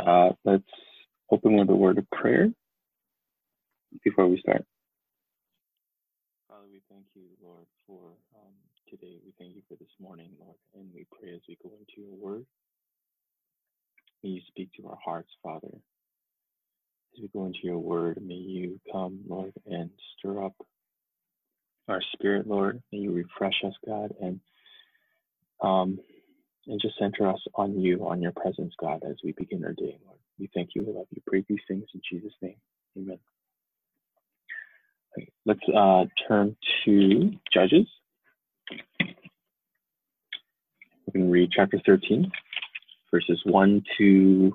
Let's open with a word of prayer before we start. Father, we thank you, Lord, for today. We thank you for this morning, Lord, and we pray as we go into your word. May you speak to our hearts, Father. As we go into your word, may you come, Lord, and stir up our spirit, Lord. May you refresh us, God, and just center us on you, on your presence, God, as we begin our day, Lord. We thank you, we love you. Pray these things in Jesus' name. Amen. Okay, let's turn to Judges. We can read chapter 13, verses 1 to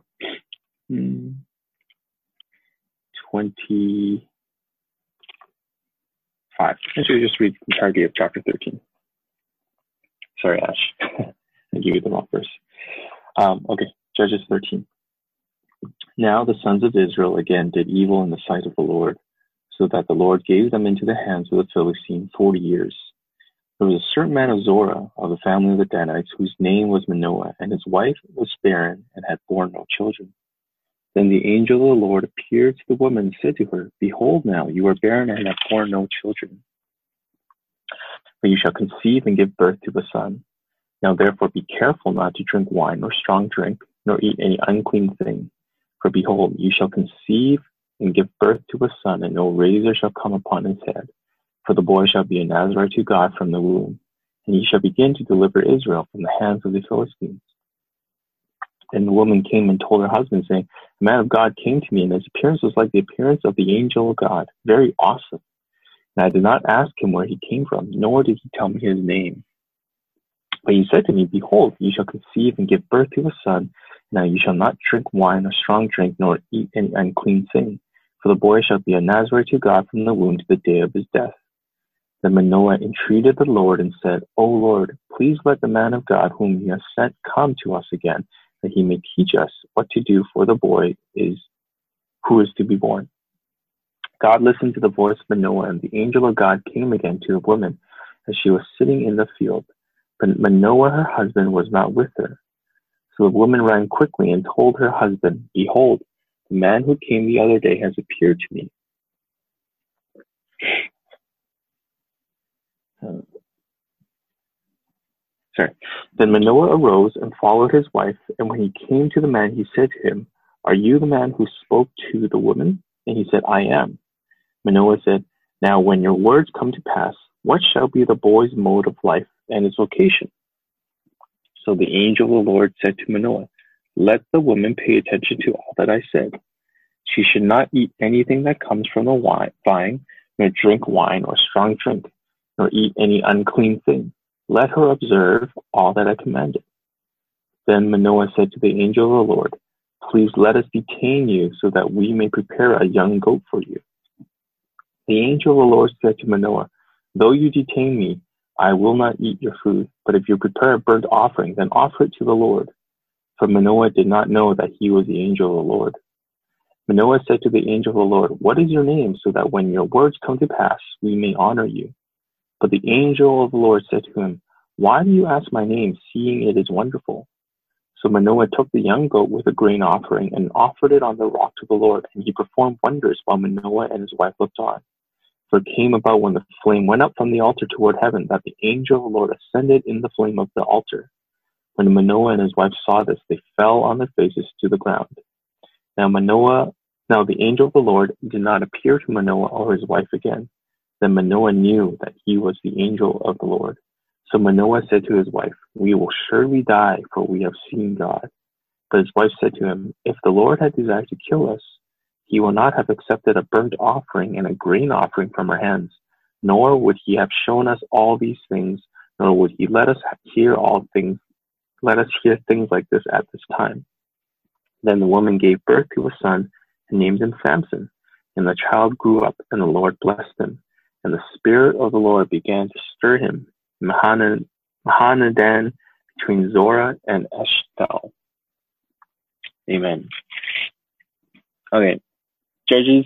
25. Actually, just read the entirety of chapter 13. Sorry, Ash. I gave you the wrong verse. Okay, Judges 13. Now the sons of Israel again did evil in the sight of the Lord, so that the Lord gave them into the hands of the Philistines 40 years. There was a certain man of Zorah, of the family of the Danites, whose name was Manoah, and his wife was barren and had borne no children. Then the angel of the Lord appeared to the woman and said to her, Behold now, you are barren and have borne no children. But you shall conceive and give birth to a son. Now therefore be careful not to drink wine or strong drink, nor eat any unclean thing. For behold, you shall conceive and give birth to a son, and no razor shall come upon his head. For the boy shall be a Nazarite to God from the womb, and he shall begin to deliver Israel from the hands of the Philistines. And the woman came and told her husband, saying, The man of God came to me, and his appearance was like the appearance of the angel of God, very awesome. And I did not ask him where he came from, nor did he tell me his name. But he said to me, Behold, you shall conceive and give birth to a son. Now you shall not drink wine or strong drink, nor eat any unclean thing. For the boy shall be a Nazarite to God from the womb to the day of his death. Then Manoah entreated the Lord and said, O Lord, please let the man of God whom you have sent come to us again, that he may teach us what to do for the boy who is to be born. God listened to the voice of Manoah, and the angel of God came again to the woman as she was sitting in the field. But Manoah, her husband, was not with her. So the woman ran quickly and told her husband, Behold, the man who came the other day has appeared to me. Then Manoah arose and followed his wife, and when he came to the man, he said to him, Are you the man who spoke to the woman? And he said, I am. Manoah said, Now when your words come to pass, what shall be the boy's mode of life and his vocation? So the angel of the Lord said to Manoah, Let the woman pay attention to all that I said. She should not eat anything that comes from the vine, nor drink wine or strong drink, nor eat any unclean thing. Let her observe all that I commanded. Then Manoah said to the angel of the Lord, Please let us detain you so that we may prepare a young goat for you. The angel of the Lord said to Manoah, Though you detain me, I will not eat your food, but if you prepare a burnt offering, then offer it to the Lord. For Manoah did not know that he was the angel of the Lord. Manoah said to the angel of the Lord, What is your name, so that when your words come to pass, we may honor you? But the angel of the Lord said to him, Why do you ask my name, seeing it is wonderful? So Manoah took the young goat with a grain offering and offered it on the rock to the Lord, and he performed wonders while Manoah and his wife looked on. For it came about when the flame went up from the altar toward heaven that the angel of the Lord ascended in the flame of the altar. When Manoah and his wife saw this, they fell on their faces to the ground. Now the angel of the Lord did not appear to Manoah or his wife again. Then Manoah knew that he was the angel of the Lord. So Manoah said to his wife, We will surely die, for we have seen God. But his wife said to him, If the Lord had desired to kill us, he will not have accepted a burnt offering and a grain offering from our hands, nor would he have shown us all these things, nor would he let us hear things like this at this time. Then the woman gave birth to a son and named him Samson. And the child grew up, and the Lord blessed him. And the Spirit of the Lord began to stir him, Mahanadan, between Zorah and Eshtaol. Amen. Okay, Judges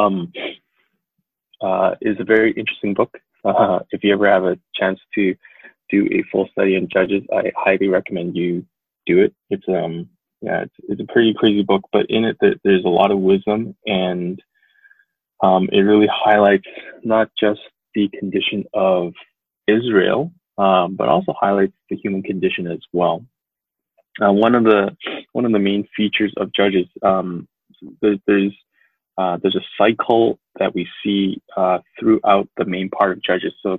is a very interesting book. If you ever have a chance to do a full study on Judges, I highly recommend you do it. It's Yeah, it's a pretty crazy book, but in it there's a lot of wisdom, and it really highlights not just the condition of Israel, but also highlights the human condition as well. One of the main features of Judges, there's a cycle that we see throughout the main part of Judges. So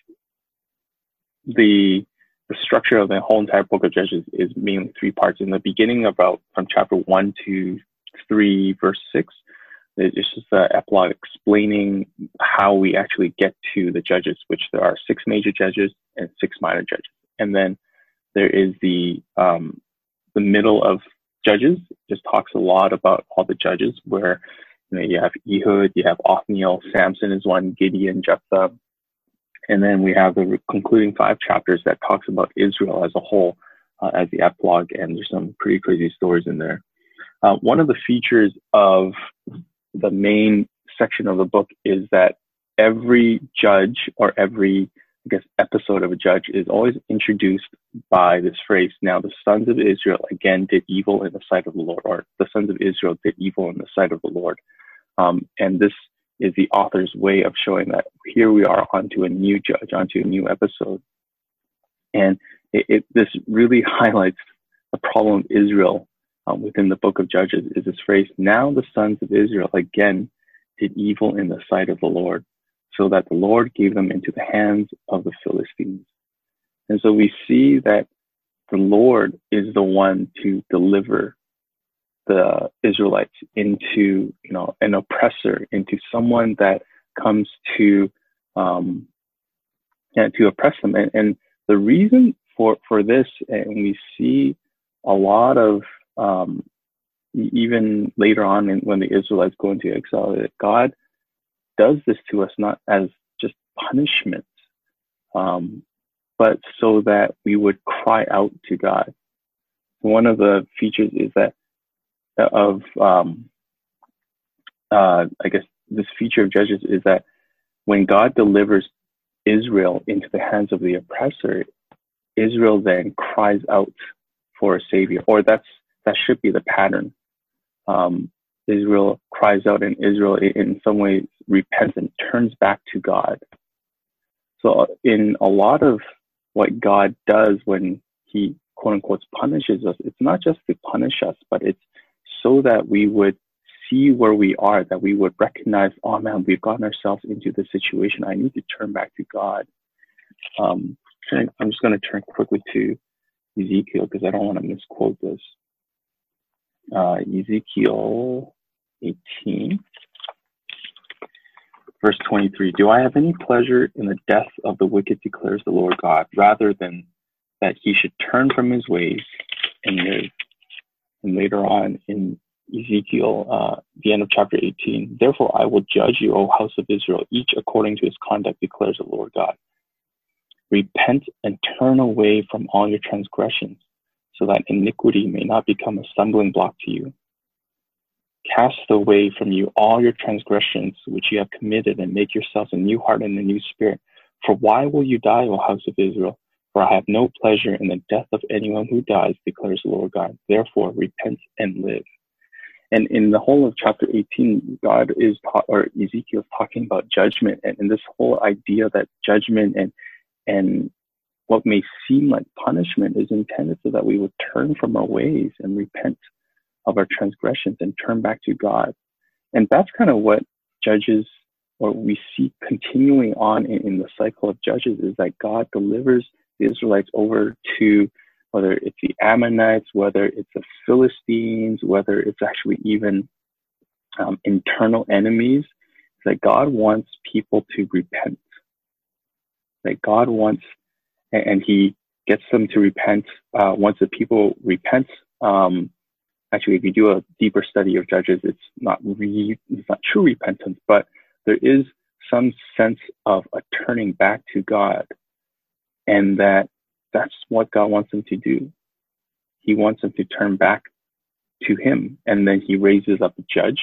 the structure of the whole entire book of Judges is mainly three parts. In the beginning, from chapter 1 to 3, verse 6, it's just the epilogue explaining how we actually get to the judges, which there are 6 major judges and 6 minor judges. And then there is the middle of Judges, just talks a lot about all the judges, where you have Ehud, you have Othniel, Samson is one, Gideon, Jephthah. And then we have the concluding 5 chapters that talks about Israel as a whole as the epilogue, and there's some pretty crazy stories in there. One of the features of the main section of the book is that every judge, or every, episode of a judge is always introduced by this phrase, now the sons of Israel again did evil in the sight of the Lord, or the sons of Israel did evil in the sight of the Lord. And this is the author's way of showing that here we are onto a new judge, onto a new episode. And this really highlights the problem of Israel within the book of Judges, is this phrase, now the sons of Israel again did evil in the sight of the Lord, so that the Lord gave them into the hands of the Philistines. And so we see that the Lord is the one to deliver the Israelites into, an oppressor, into someone that comes to oppress them. And the reason for this, and we see a lot of, even later on when the Israelites go into exile, that God does this to us not as just punishment, but so that we would cry out to God. One of the features is that this feature of Judges is that when God delivers Israel into the hands of the oppressor, Israel then cries out for a savior, or that should be the pattern. Israel cries out, and Israel in some ways repents and turns back to God. So in a lot of what God does when he quote unquote punishes us, it's not just to punish us, but it's so that we would see where we are, that we would recognize, oh man, we've gotten ourselves into this situation. I need to turn back to God. I'm just going to turn quickly to Ezekiel because I don't want to misquote this. Ezekiel 18, verse 23. Do I have any pleasure in the death of the wicked, declares the Lord God, rather than that he should turn from his ways and live? And later on in Ezekiel, the end of chapter 18, therefore I will judge you, O house of Israel, each according to his conduct, declares the Lord God. Repent and turn away from all your transgressions, so that iniquity may not become a stumbling block to you. Cast away from you all your transgressions which you have committed, and make yourselves a new heart and a new spirit. For why will you die, O house of Israel? For I have no pleasure in the death of anyone who dies, declares the Lord God. Therefore, repent and live. And in the whole of chapter 18, Ezekiel is talking about judgment, and this whole idea that judgment and what may seem like punishment is intended so that we would turn from our ways and repent of our transgressions and turn back to God. And that's kind of what Judges, or we see continuing on in the cycle of Judges, is that God delivers the Israelites over to, whether it's the Ammonites, whether it's the Philistines, whether it's actually even internal enemies, that God wants people to repent. That God wants, and he gets them to repent. Once the people repent, actually, if you do a deeper study of Judges, it's not true repentance, but there is some sense of a turning back to God, and that's what God wants them to do. He wants them to turn back to him, and then he raises up a judge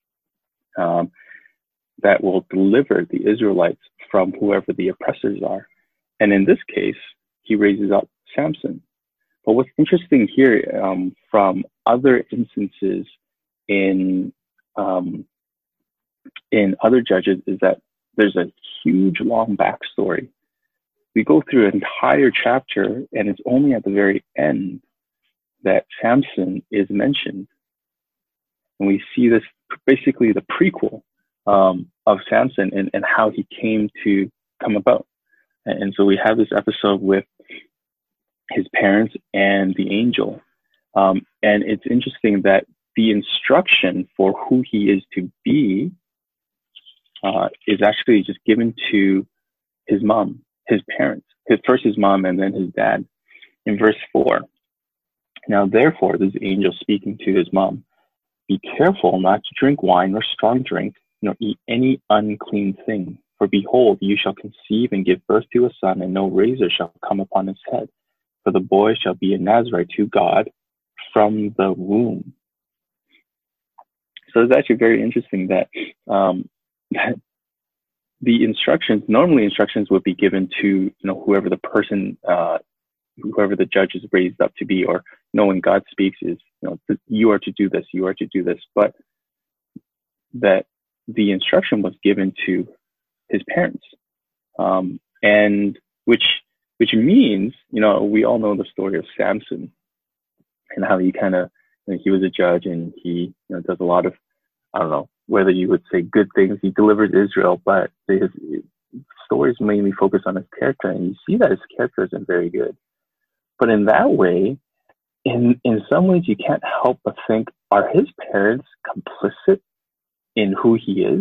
that will deliver the Israelites from whoever the oppressors are. And in this case, he raises up Samson. But what's interesting here from other instances in other judges is that there's a huge long backstory. We go through an entire chapter, and it's only at the very end that Samson is mentioned. And we see this basically the prequel of Samson and how he came to come about. And so we have this episode with his parents and the angel. And it's interesting that the instruction for who he is to be is actually just given to his mom, his parents, first his mom and then his dad. In verse 4, now therefore, this angel speaking to his mom, be careful not to drink wine or strong drink, nor eat any unclean thing. For behold, you shall conceive and give birth to a son, and no razor shall come upon his head. For the boy shall be a Nazarite to God from the womb. So it's actually very interesting that the instructions, normally instructions would be given to, whoever the person, whoever the judge is raised up to be, or, when God speaks is, you are to do this, you are to do this. But that the instruction was given to his parents. And which means, we all know the story of Samson and how he kind of, he was a judge and he, does a lot of, I don't know whether you would say good things. He delivers Israel, but his stories mainly focus on his character, and you see that his character isn't very good. But in that way, in some ways, you can't help but think, are his parents complicit in who he is?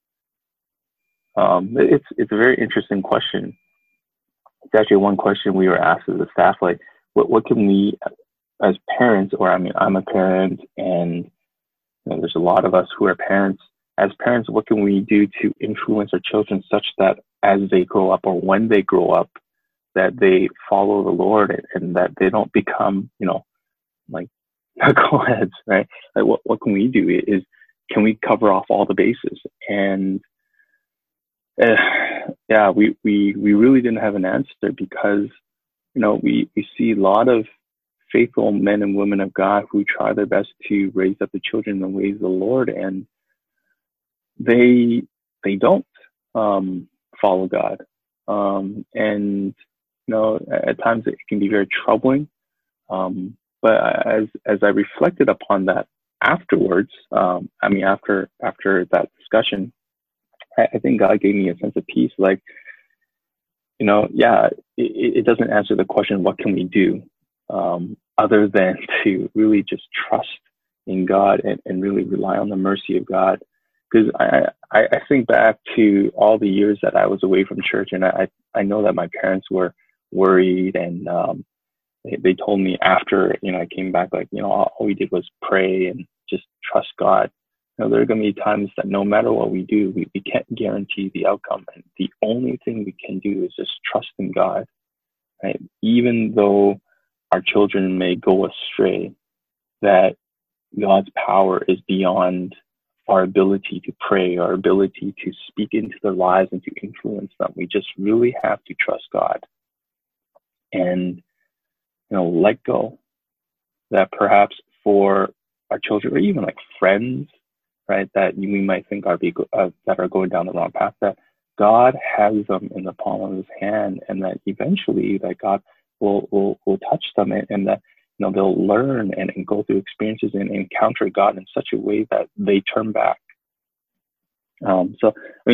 It's a very interesting question. It's actually one question we were asked as a staff, like, what can we, as parents, or I'm a parent, and there's a lot of us who are parents. As parents, what can we do to influence our children such that as they grow up, or when they grow up, that they follow the Lord and that they don't become, like knuckleheads, right? Like what can we do is, can we cover off all the bases? And yeah, we really didn't have an answer because, we see a lot of faithful men and women of God who try their best to raise up the children in the ways of the Lord, and they don't follow God. And at times it can be very troubling. But as I reflected upon that afterwards, after that discussion, I think God gave me a sense of peace. Like, it doesn't answer the question, what can we do? Other than to really just trust in God and really rely on the mercy of God. Because I think back to all the years that I was away from church, and I know that my parents were worried, and they told me after, I came back, like, all we did was pray and just trust God. There are going to be times that no matter what we do, we can't guarantee the outcome. And the only thing we can do is just trust in God, right? Even though our children may go astray, that God's power is beyond our ability to pray, our ability to speak into their lives and to influence them. We just really have to trust God and, let go. That perhaps for our children, or even like friends, right, that we might think that are going down the wrong path, that God has them in the palm of his hand, and that eventually that God will touch them, and that they'll learn and go through experiences and encounter God in such a way that they turn back. So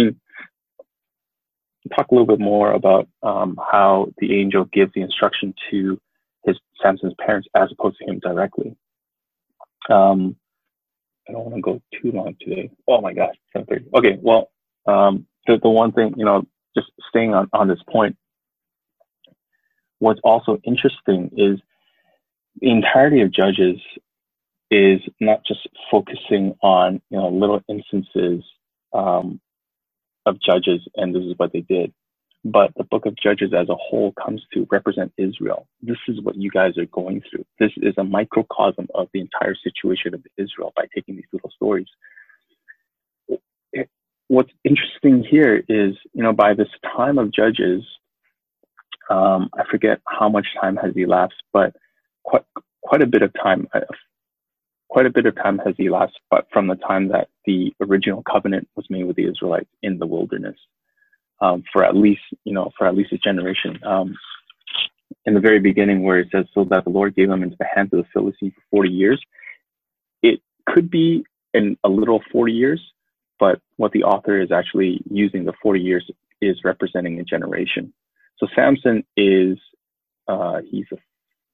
talk a little bit more about how the angel gives the instruction to Samson's parents as opposed to him directly. I don't want to go too long today. Oh my gosh, 7:30. Okay, well, the one thing, just staying on this point, what's also interesting is the entirety of Judges is not just focusing on, little instances of Judges, and this is what they did, but the book of Judges as a whole comes to represent Israel. This is what you guys are going through. This is a microcosm of the entire situation of Israel by taking these little stories. What's interesting here is, by this time of Judges, I forget how much time has elapsed, but quite quite a bit of time. Quite a bit of time has elapsed, but from the time that the original covenant was made with the Israelites in the wilderness, for at least a generation. In the very beginning, where it says, "So that the Lord gave them into the hands of the Philistines for 40 years," it could be in a little 40 years, but what the author is actually using, the 40 years, is representing a generation. So Samson is he's a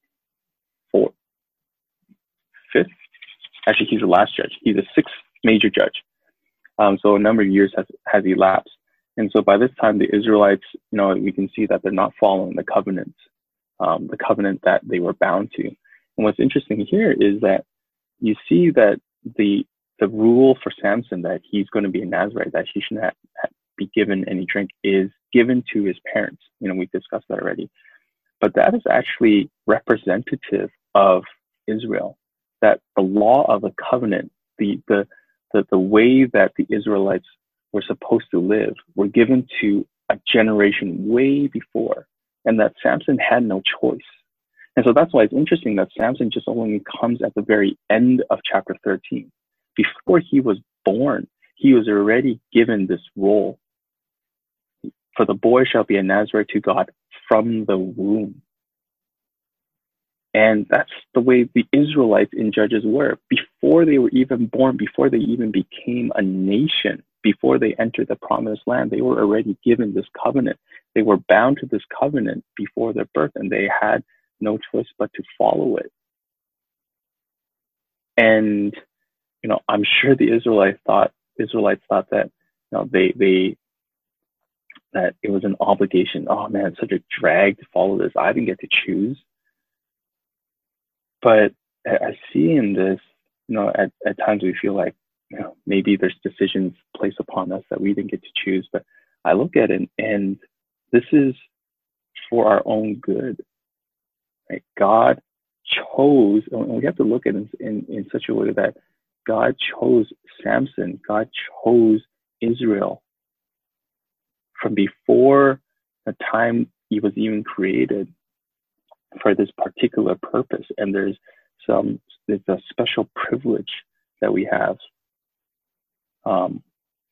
fifth. Actually, he's the last judge. He's the sixth major judge. So a number of years has elapsed. And so by this time, the Israelites, we can see that they're not following the covenant that they were bound to. And what's interesting here is that you see that the rule for Samson that he's going to be a Nazirite, that he shouldn't be given any drink, is given to his parents. We've discussed that already. But that is actually representative of Israel, that the law of the covenant, the way that the Israelites were supposed to live, were given to a generation way before, and that Samson had no choice. And so that's why it's interesting that Samson just only comes at the very end of chapter 13. Before he was born, he was already given this role. For the boy shall be a Nazarite to God from the womb. And that's the way the Israelites in Judges were. Before they were even born, before they even became a nation, before they entered the promised land, they were already given this covenant. They were bound to this covenant before their birth, and they had no choice but to follow it. And, I'm sure the Israelites thought that, that it was an obligation. Oh man, it's such a drag to follow this. I didn't get to choose. But I see in this, at times we feel like, maybe there's decisions placed upon us that we didn't get to choose. But I look at it, and this is for our own good. Right? God chose, and we have to look at it in such a way that God chose Samson, God chose Israel from before the time he was even created for this particular purpose. And there's a special privilege that we have. I'm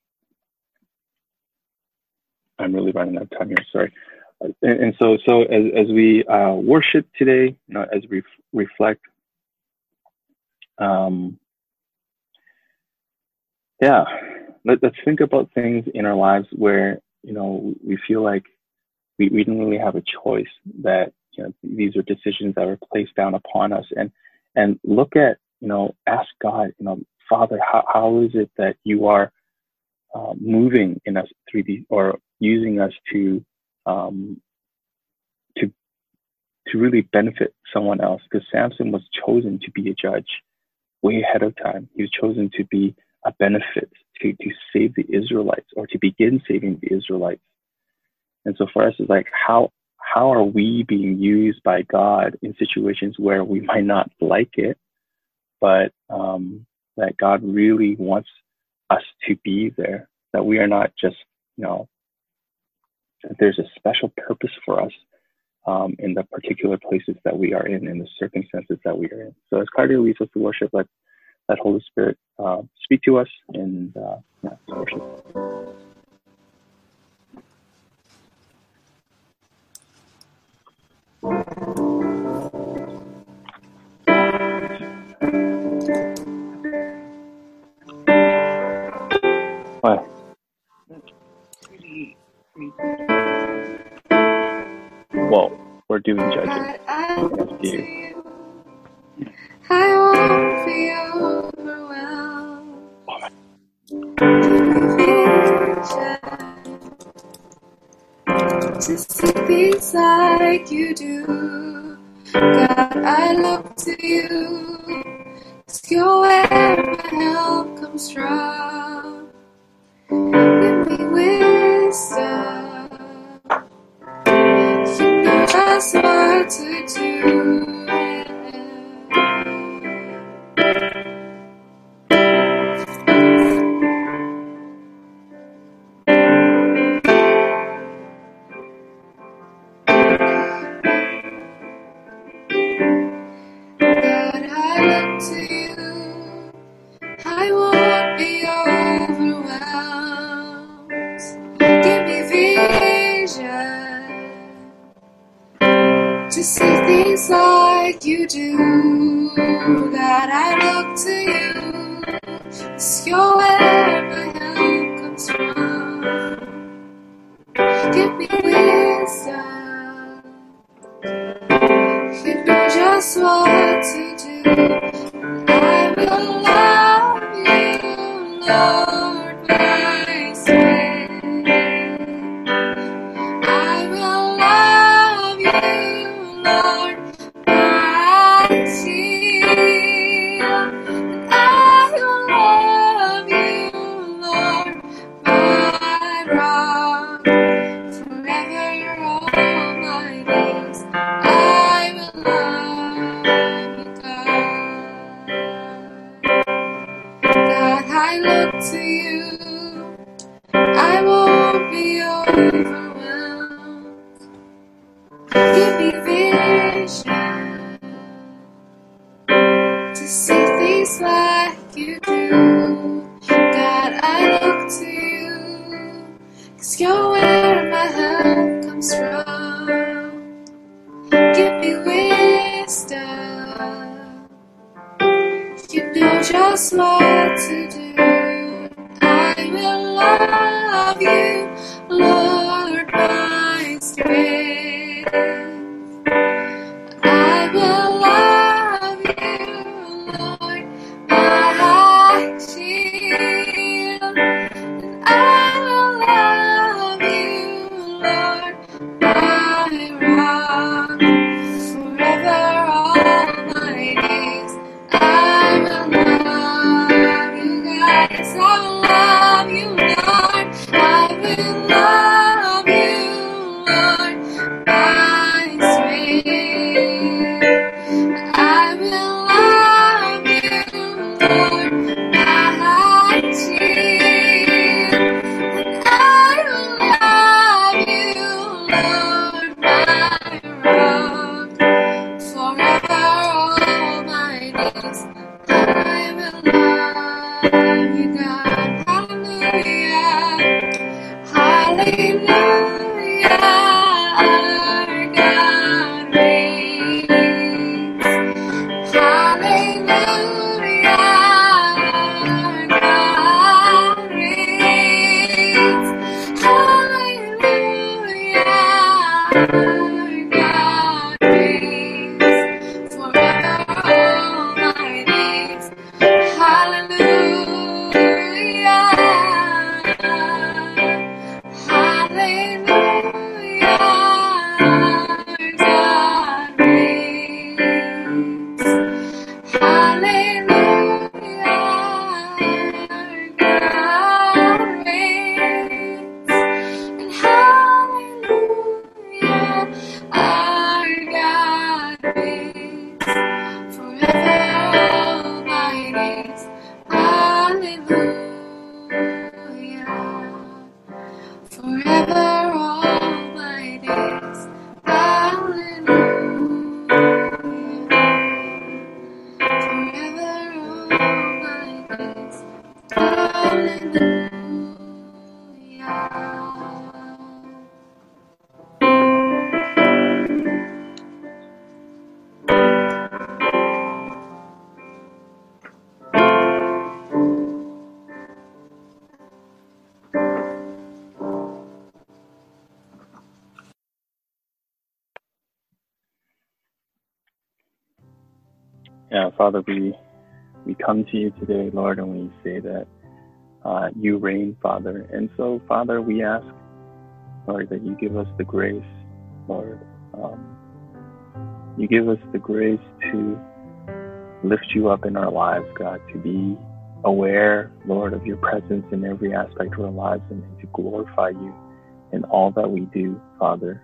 really running out of time here, sorry. And so as we worship today, as we reflect, let's think about things in our lives where, we feel like we didn't really have a choice, that, these are decisions that were placed down upon us, and look at, ask God, Father, how is it that you are moving in us through these, or using us to really benefit someone else? Because Samson was chosen to be a judge way ahead of time. He was chosen to be a benefit, to save the Israelites, or to begin saving the Israelites. And so for us, it's like, how are we being used by God in situations where we might not like it, but that God really wants us to be there, that we are not just, that there's a special purpose for us in the particular places that we are in the circumstances that we are in. So as Cardi leads us to worship, let Holy Spirit speak to us, and worship. What? Well, we're doing Judges. That's you. I won't be overwhelmed. To see things like you do, God, I look to you. 'Cause you're where my help comes from. Give me wisdom. You know just what to do. like you do. God, I look to you. 'Cause you're where my help comes from. Give me wisdom. You know just what to do. I will love you, Lord, my strength. I will love you, Lord, my shield. And I will love you, Lord, my rock. Forever all my days, I will love you, God. God, I look to you. I won't be overwhelmed. Give me vision to see things like you do. God, I look to you. 'Cause you're where my help comes from. Give me wisdom. You know just what to do. I will love you, Lord, my strength. I will love you, Lord, my shield. And I will love you, Lord, my rock. Forever all my days, I will love you, God. Yes, I will love you, Lord. I will love you, Lord, my strength. I will love you, Lord, my shield. And I will love you, Lord, my rock. Forever all my days, I will love you, God. Hallelujah. Hallelujah. Our God reigns. Hallelujah. Our God reigns. Hallelujah. Our God reigns. Forever all my days. Hallelujah. Hallelujah. Our God reigns. Hallelujah. Our God reigns. And hallelujah. Our God reigns. Forever all my days. Hallelujah. Forever all my days. Hallelujah. Forever all my days. Hallelujah. Yeah, Father, we come to you today, Lord, and we say that you reign, Father. And so, Father, we ask, Lord, that you give us the grace, Lord. You give us the grace to lift you up in our lives, God, to be aware, Lord, of your presence in every aspect of our lives and to glorify you in all that we do, Father.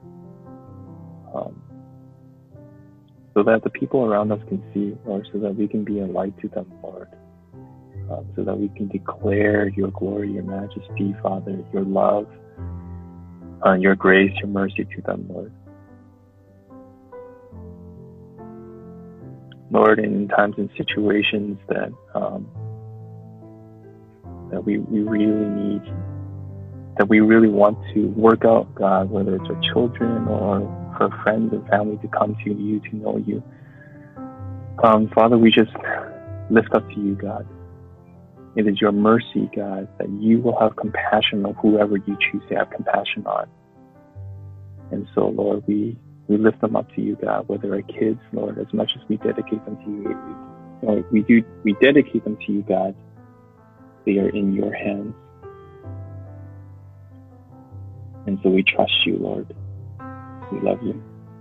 So that the people around us can see, Lord, so that we can be a light to them, Lord. So that we can declare your glory, your majesty, Father, your love, your grace, your mercy to them, Lord. Lord, in times and situations that we really need, that we really want to work out, God, whether it's our children or for friends and family to come to you, to know you. Father, we just lift up to you, God. It is your mercy, God, that you will have compassion on whoever you choose to have compassion on. And so, Lord, we lift them up to you, God, whether our kids, Lord, as much as we dedicate them to you. Lord, we dedicate them to you, God. They are in your hands. And so we trust you, Lord. We love you.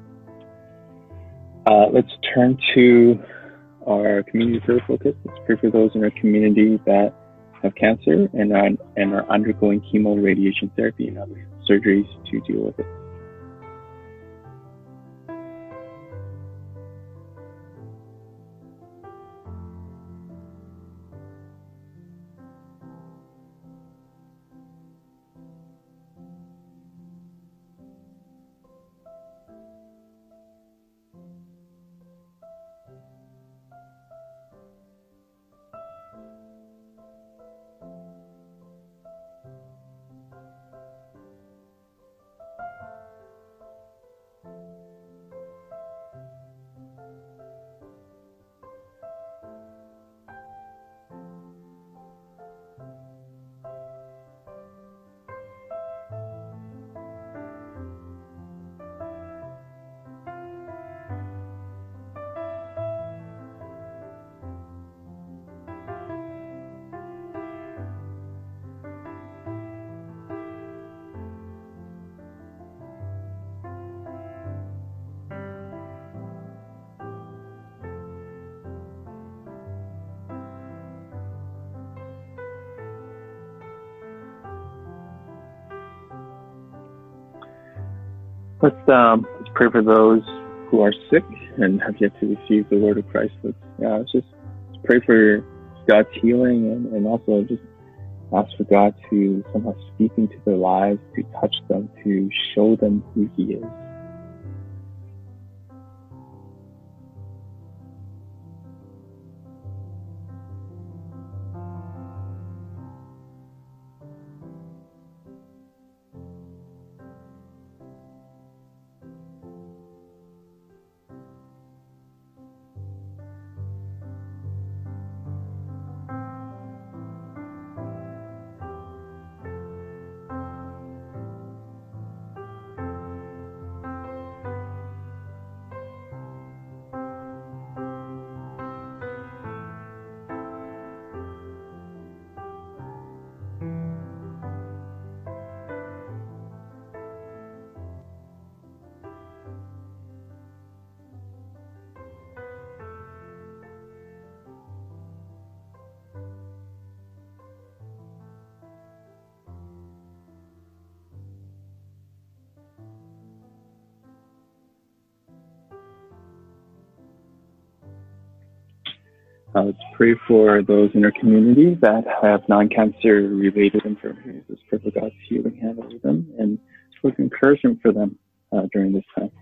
Let's turn to our community prayer focus. Let's pray for those in our community that have cancer and are undergoing chemo, radiation therapy, and other surgeries to deal with it. Let's pray for those who are sick and have yet to receive the word of Christ. Let's just pray for God's healing and also just ask for God to somehow speak into their lives, to touch them, to show them who He is. Let's pray for those in our community that have non-cancer related infirmities. Let's pray for God's healing hand over them and for encouragement for them during this time.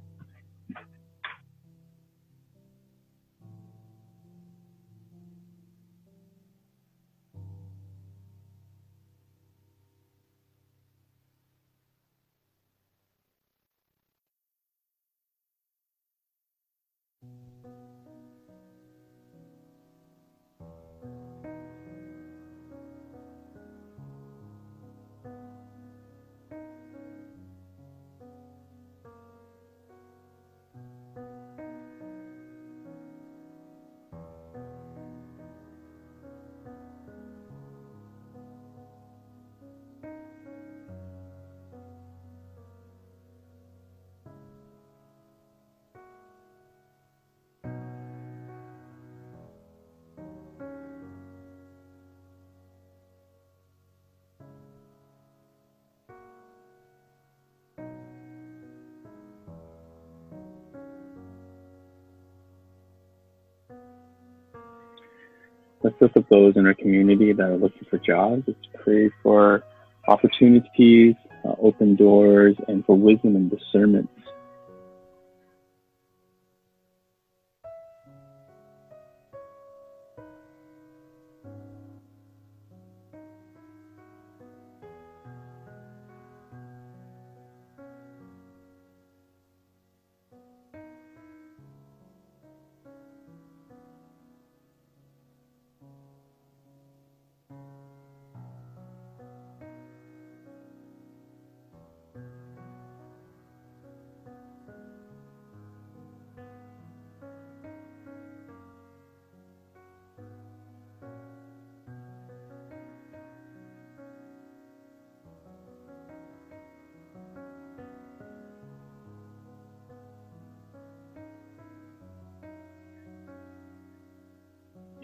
Let's lift up those in our community that are looking for jobs. Let's pray for opportunities, open doors, and for wisdom and discernment.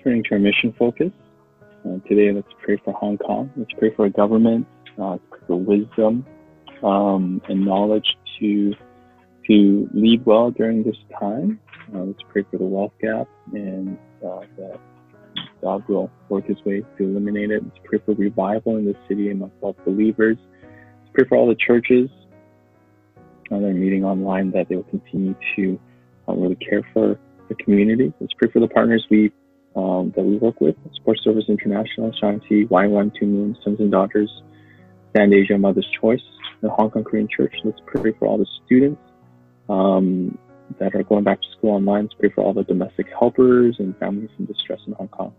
Turning to our mission focus. Today, let's pray for Hong Kong. Let's pray for our government. Let's pray for wisdom and knowledge to lead well during this time. Let's pray for the wealth gap and that God will work his way to eliminate it. Let's pray for revival in the city amongst all believers. Let's pray for all the churches that are meeting online, that they will continue to really care for the community. Let's pray for the partners that we work with: Support Service International, Shanti, Y1, Two Moons, Sons and Daughters, Stand Asia, Mother's Choice, the Hong Kong Korean Church. Let's pray for all the students that are going back to school online. Let's pray for all the domestic helpers and families in distress in Hong Kong.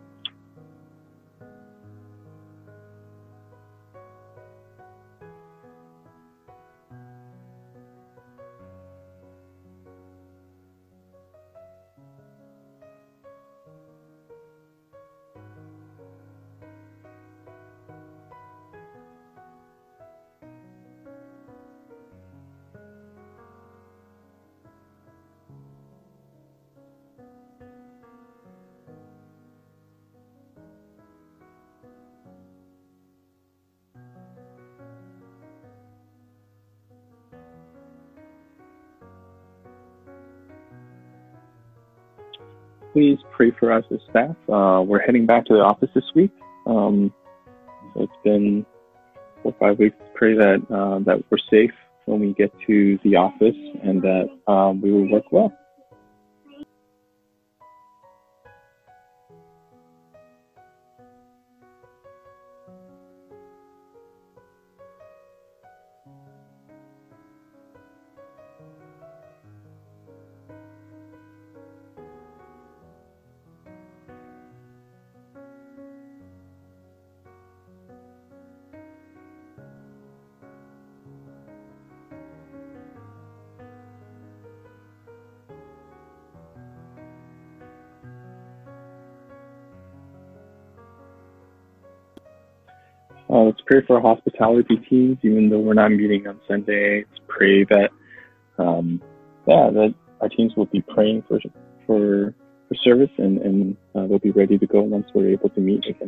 Please pray for us as staff. We're heading back to the office this week. So it's been 4 or 5 weeks. Pray that we're safe when we get to the office and that we will work well. Let's pray for our hospitality teams, even though we're not meeting on Sunday. Let's pray that that our teams will be praying for service and they'll be ready to go once we're able to meet again.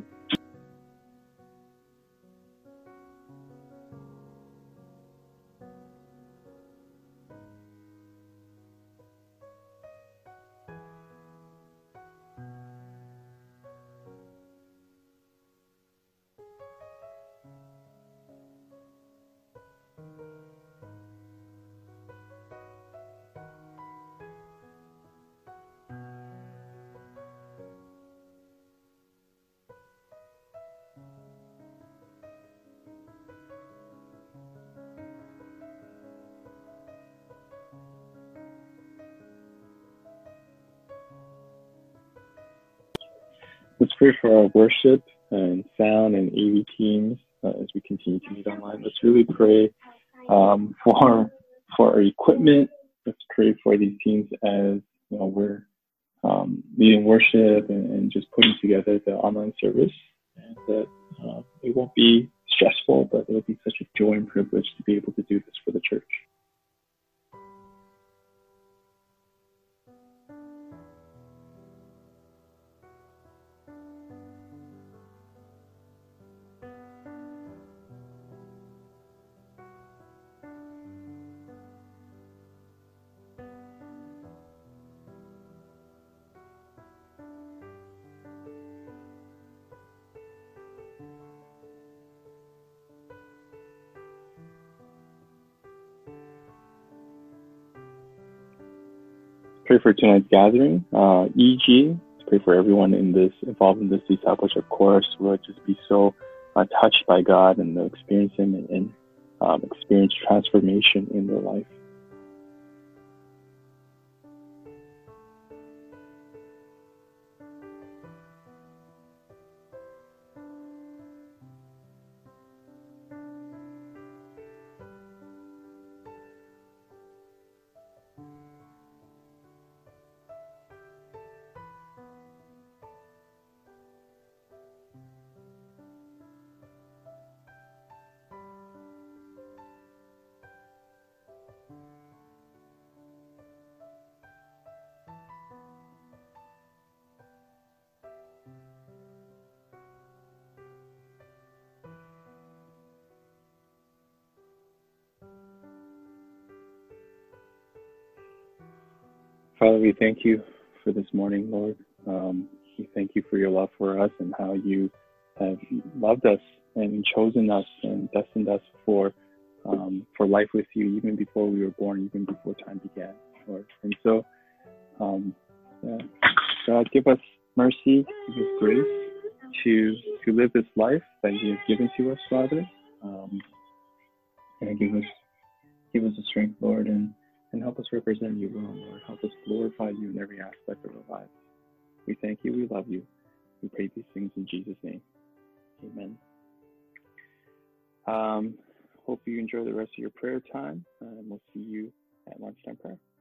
Let's pray for our worship and sound and AV teams as we continue to meet online. Let's really pray for our equipment. Let's pray for these teams as we're leading worship and just putting together the online service, and that it won't be stressful, but it'll be such a joy and privilege to be able to do this for the church. Pray for tonight's gathering. EG, pray for everyone involved in this discipleship course who will just be so touched by God and experience Him and experience transformation in their life. Father, we thank you for this morning, Lord. We thank you for your love for us and how you have loved us and chosen us and destined us for life with you, even before we were born, even before time began, Lord. And so, God, give us mercy, give us grace to live this life that you have given to us, Father. And give us the strength, Lord, and help us represent you well, Lord. Help us glorify you in every aspect of our lives. We thank you. We love you. We pray these things in Jesus' name. Amen. Hope you enjoy the rest of your prayer time, and we'll see you at lunchtime prayer.